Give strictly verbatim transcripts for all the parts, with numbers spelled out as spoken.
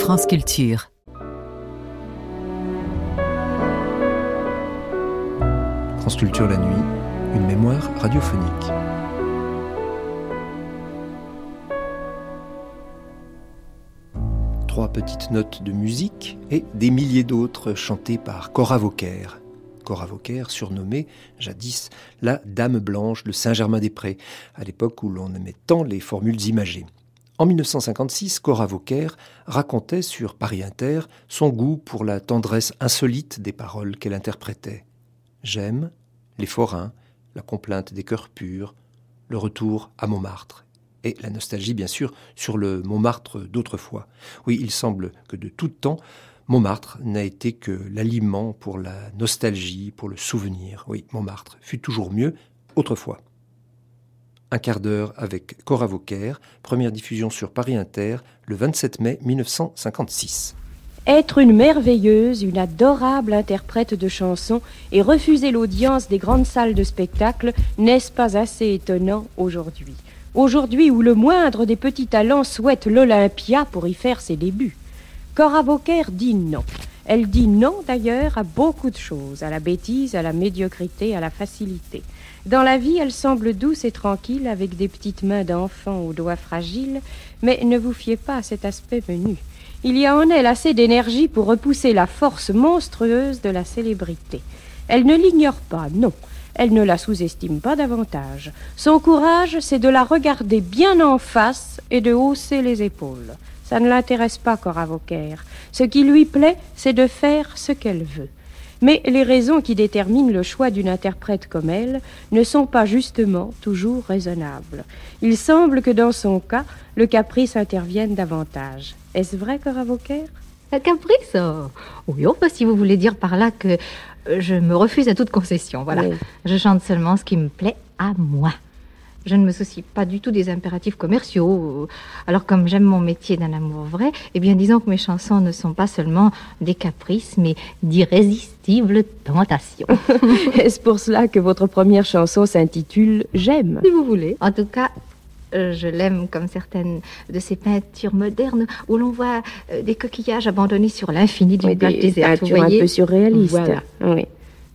France Culture. France Culture la nuit, une mémoire radiophonique. Trois petites notes de musique et des milliers d'autres chantées par Cora Vauquer. Cora Vauquer, surnommée jadis la Dame Blanche de Saint-Germain-des-Prés, à l'époque où l'on aimait tant les formules imagées. En dix-neuf cent cinquante-six, Cora Vauquer racontait sur Paris Inter son goût pour la tendresse insolite des paroles qu'elle interprétait. J'aime les forains, la complainte des cœurs purs, le retour à Montmartre. Et la nostalgie, bien sûr, sur le Montmartre d'autrefois. Oui, il semble que de tout temps, Montmartre n'a été que l'aliment pour la nostalgie, pour le souvenir. Oui, Montmartre fut toujours mieux autrefois. Un quart d'heure avec Cora Vauquer, première diffusion sur Paris Inter, le vingt-sept mai mille neuf cent cinquante-six. Être une merveilleuse, une adorable interprète de chansons et refuser l'audience des grandes salles de spectacle, n'est-ce pas assez étonnant aujourd'hui ? Aujourd'hui où le moindre des petits talents souhaite l'Olympia pour y faire ses débuts. Cora Vauquer dit non. Elle dit non d'ailleurs à beaucoup de choses, à la bêtise, à la médiocrité, à la facilité. Dans la vie, elle semble douce et tranquille, avec des petites mains d'enfant aux doigts fragiles, mais ne vous fiez pas à cet aspect menu. Il y a en elle assez d'énergie pour repousser la force monstrueuse de la célébrité. Elle ne l'ignore pas, non. Elle ne la sous-estime pas davantage. Son courage, c'est de la regarder bien en face et de hausser les épaules. Ça ne l'intéresse pas, Cora Vauquer. Ce qui lui plaît, c'est de faire ce qu'elle veut. Mais les raisons qui déterminent le choix d'une interprète comme elle ne sont pas justement toujours raisonnables. Il semble que dans son cas, le caprice intervienne davantage. Est-ce vrai, Cora Vauquer ? Un caprice ? Oh. Oui, enfin, si vous voulez dire par là que je me refuse à toute concession, voilà. Oui. Je chante seulement ce qui me plaît à moi. Je ne me soucie pas du tout des impératifs commerciaux. Alors, comme j'aime mon métier d'un amour vrai, eh bien, disons que mes chansons ne sont pas seulement des caprices, mais d'irrésistibles tentations. Est-ce pour cela que votre première chanson s'intitule « J'aime » ? Si vous voulez. En tout cas, je l'aime comme certaines de ces peintures modernes où l'on voit des coquillages abandonnés sur l'infini d'une oui, plage déserte. Vous voyez, un peu surréaliste. Voilà. Oui.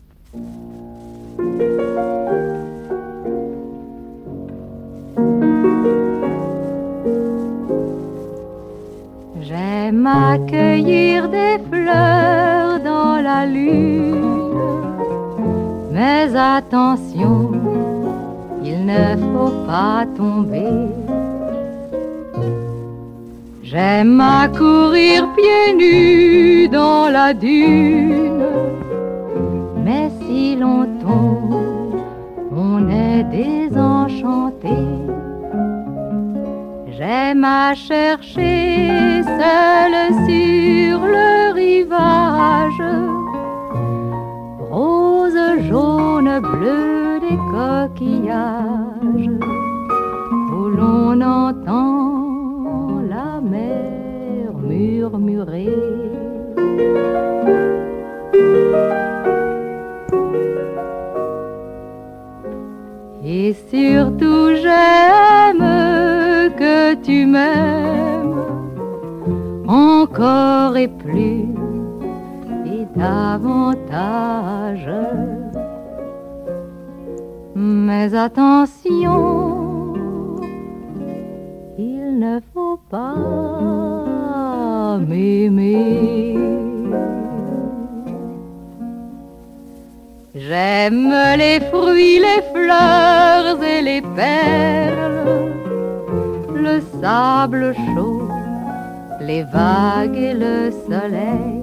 J'aime accueillir des fleurs dans la lune, mais attention, il ne faut pas tomber. J'aime accourir pieds nus dans la dune, mais si l'on tombe, on est désenchanté. J'aime à chercher seul sur le rivage, rose, jaune, bleu des coquillages, où l'on entend la mer murmurer. Et surtout j'aime que tu m'aimes encore et plus et davantage. Mais attention, il ne faut pas m'aimer. J'aime les fruits, les fleurs et les perles, le sable chaud, les vagues et le soleil,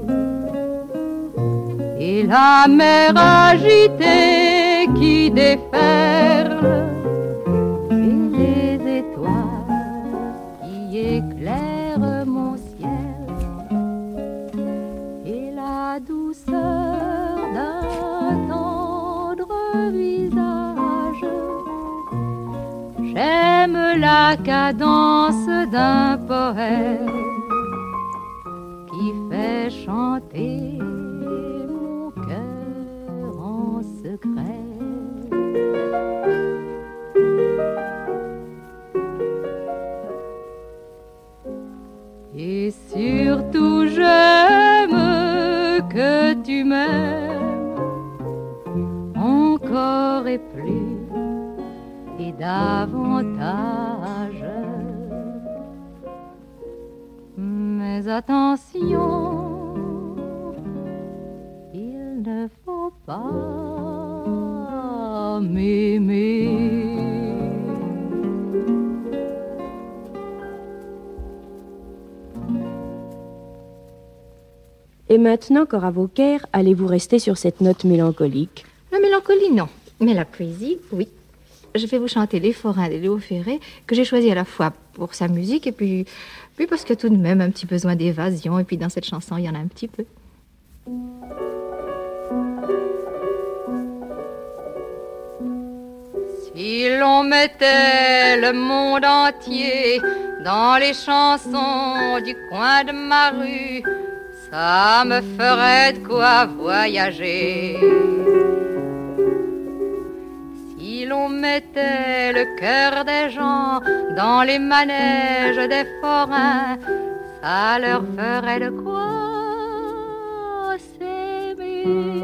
et la mer agitée qui déferle, et les étoiles qui éclairent mon ciel, et la douceur d'un tendre visage. J'aime la cadence d'un poème qui fait chanter mon cœur en secret. Et surtout j'aime que tu m'aimes encore et plus et davantage. Mais attention, il ne faut pas m'aimer. Et maintenant, Cora Vauquer, allez-vous rester sur cette note mélancolique? La mélancolie, non. Mais la poésie, oui. Je vais vous chanter Les Forains de Léo Ferré, que j'ai choisi à la fois pour sa musique et puis, puis parce qu'il y a tout de même un petit besoin d'évasion. Et puis dans cette chanson, il y en a un petit peu. Si l'on mettait le monde entier dans les chansons du coin de ma rue, ça me ferait de quoi voyager. Si l'on mettait le cœur des gens dans les manèges des forains, ça leur ferait de quoi s'aimer.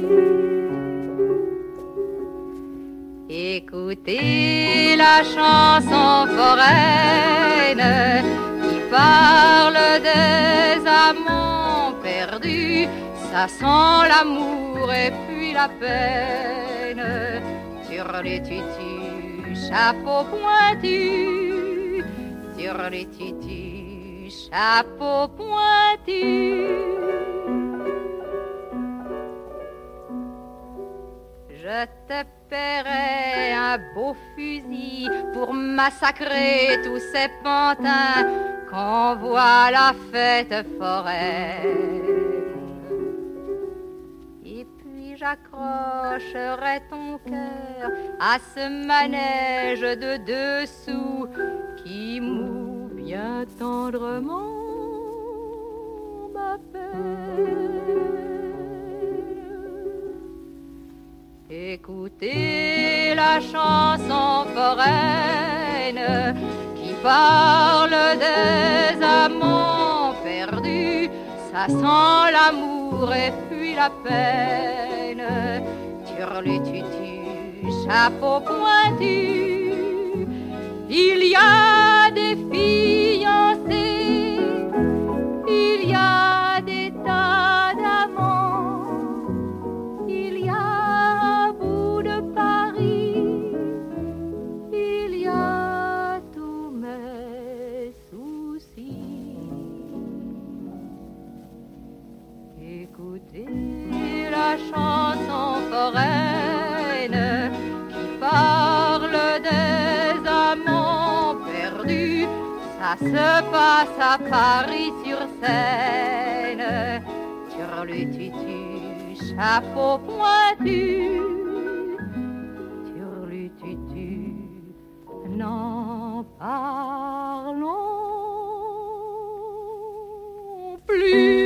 Écoutez la chanson foraine qui parle des amants perdus, ça sent l'amour et puis la peine. Sur les tutus, chapeau pointu, sur les tutus, chapeau pointu. Je te paierai un beau fusil pour massacrer tous ces pantins qu'on voit à la fête foraine. Et puis j'accrocherai ton cœur à ce manège de dessous qui moue bien tendrement ma peine. Écoutez la chanson foraine qui parle des amants perdus, ça sent l'amour et puis la peine. Turlututu, chapeau pointu, il y a des fiancés, il y a des tas d'amants, il y a un bout de Paris, il y a tous mes soucis. Écoutez la chanson foraine qui parle des amants perdus, ça se passe à Paris sur Seine. Turlututu, chapeau pointu, turlututu, n'en parlons plus.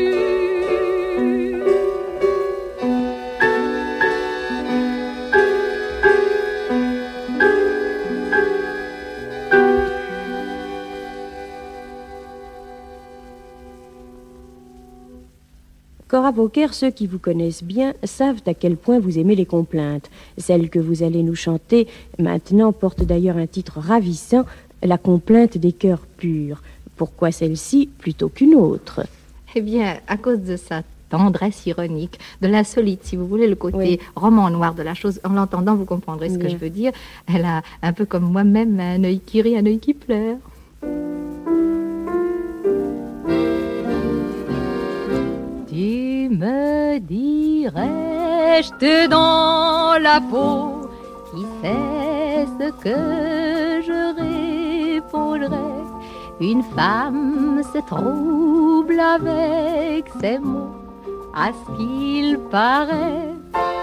Cora Vauquer, ceux qui vous connaissent bien savent à quel point vous aimez les complaintes. Celle que vous allez nous chanter maintenant porte d'ailleurs un titre ravissant, La complainte des cœurs purs. Pourquoi celle-ci plutôt qu'une autre? Eh bien, à cause de sa tendresse ironique, de l'insolite, si vous voulez, le côté Oui. roman noir de la chose. En l'entendant, vous comprendrez ce que Bien. je veux dire. Elle a un peu comme moi-même un œil qui rit, un œil qui pleure. Tu me dirais, jeté dans la peau, qui sait ce que je répondrais? Une femme se trouble avec ses mots, à ce qu'il paraît.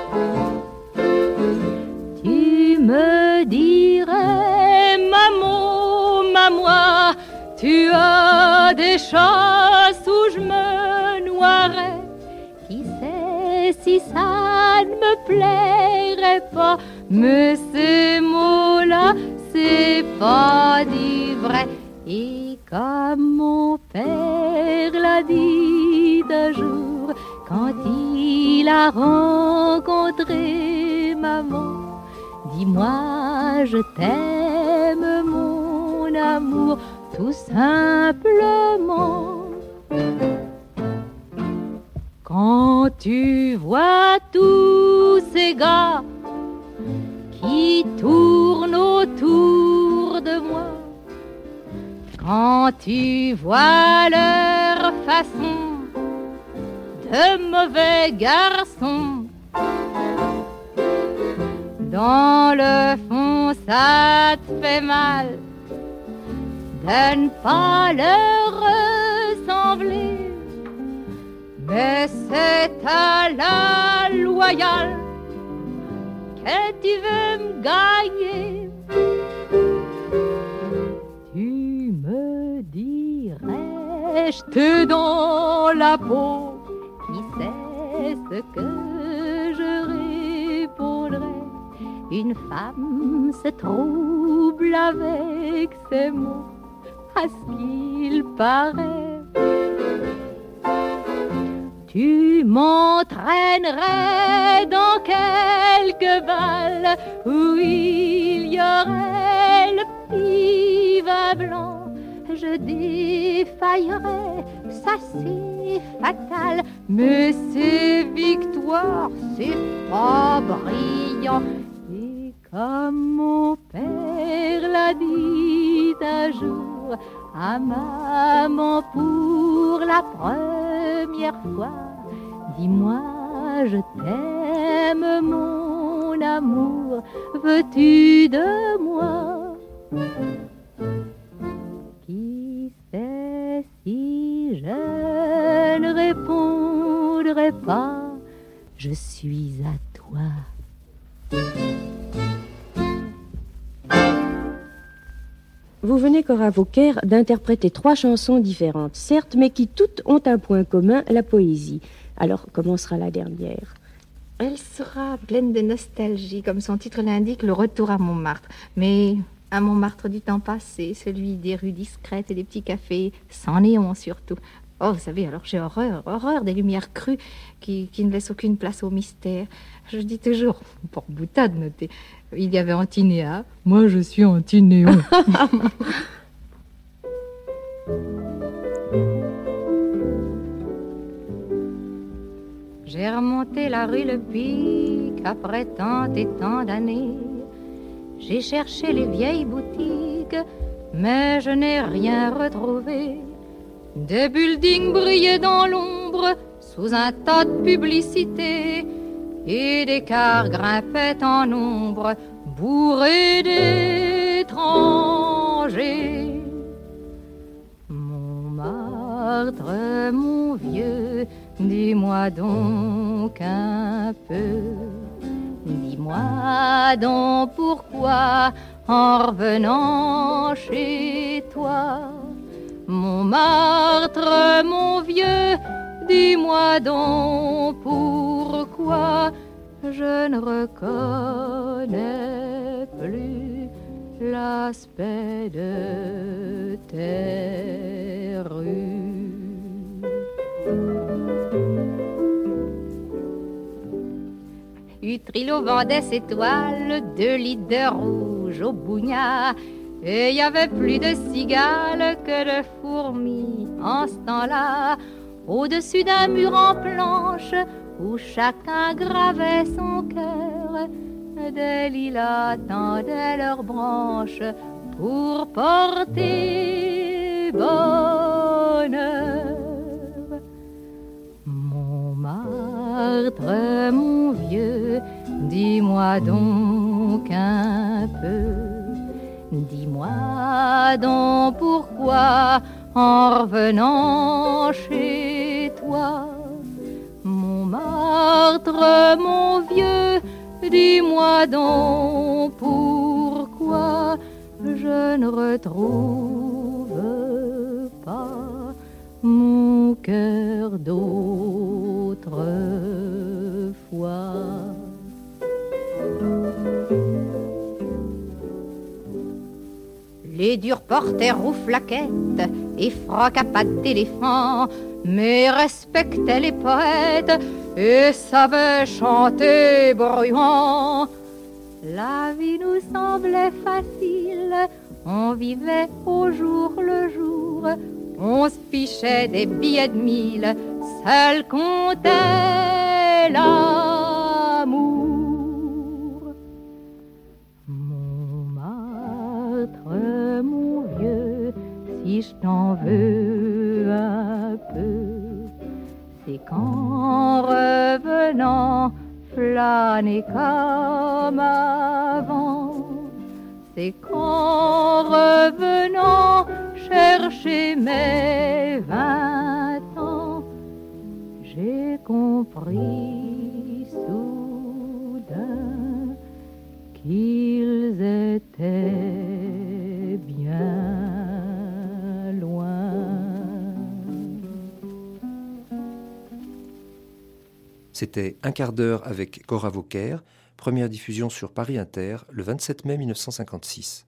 Tu me dirais, maman, maman, tu as des chasses où je me noierais. Qui sait si ça ne me plairait pas? Mais ces mots-là, c'est pas du vrai. Et comme mon père l'a dit un jour, quand il a rencontré maman, dis-moi je t'aime mon amour, tout simplement. Quand tu vois tous ces gars qui tournent autour de moi, quand tu vois leur façon de mauvais garçons, dans le fond ça te fait mal de ne pas leur ressembler, mais c'est à la loyale que tu veux me gagner. Tu me dirais, je te dans la peau, qui sait ce que je répondrais? Une femme se trouble avec ses mots, à ce qu'il paraît. Tu m'entraînerais dans quelques balles où il y aurait le petit vin blanc. Je défaillerais, ça c'est fatal, mais c'est victoire, c'est pas brillant. Et comme mon père l'a dit un jour à maman pour la première fois, dis-moi je t'aime mon amour, veux-tu de moi? Qui sait si je ne répondrai pas, je suis à toi. Vous venez, Cora Vauquer, d'interpréter trois chansons différentes, certes, mais qui toutes ont un point commun, la poésie. Alors, comment sera la dernière? Elle sera pleine de nostalgie, comme son titre l'indique, le retour à Montmartre. Mais un Montmartre du temps passé, celui des rues discrètes et des petits cafés, sans néon surtout. Oh, vous savez, alors j'ai horreur, horreur des lumières crues qui, qui ne laissent aucune place au mystère. Je dis toujours, pour boutade notée, il y avait Antinéa, moi je suis anti-néon. J'ai remonté la rue Le Pic après tant et tant d'années. J'ai cherché les vieilles boutiques, mais je n'ai rien retrouvé. Des buildings brillaient dans l'ombre sous un tas de publicité, et des cars grimpaient en ombre bourrés d'étrangers. Montmartre, mon vieux, dis-moi donc un peu, dis-moi donc pourquoi en revenant chez toi, Montmartre, mon vieux, dis-moi donc pourquoi je ne reconnais plus l'aspect de tes rues. Utrillo vendait ses toiles, deux litres de rouge au bougnat, et il y avait plus de cigales que de fourmis en ce temps-là, au-dessus d'un mur en planche où chacun gravait son cœur. Des lilas tendaient leurs branches pour porter bonheur. Montmartre, mon vieux, dis-moi donc un peu, dis-moi donc pourquoi en revenant chez toi, Montmartre, mon vieux, dis-moi donc pourquoi je ne retrouve pas mon cœur d'autrefois. Les durs portèrent aux flaquettes et frocs à pattes d'éléphant, mais respectaient les poètes et savaient chanter bruyant. La vie nous semblait facile, on vivait au jour le jour, on se fichait des billets de mille, seul comptait l'amour. Montmartre, mon vieux, si je t'en veux un peu, c'est qu'en revenant flâner comme avant, c'est qu'en revenant chercher mes vingt ans, j'ai compris soudain qu'ils étaient bien loin. C'était Un quart d'heure avec Cora Vauquer, première diffusion sur Paris Inter le vingt-sept mai mille neuf cent cinquante-six.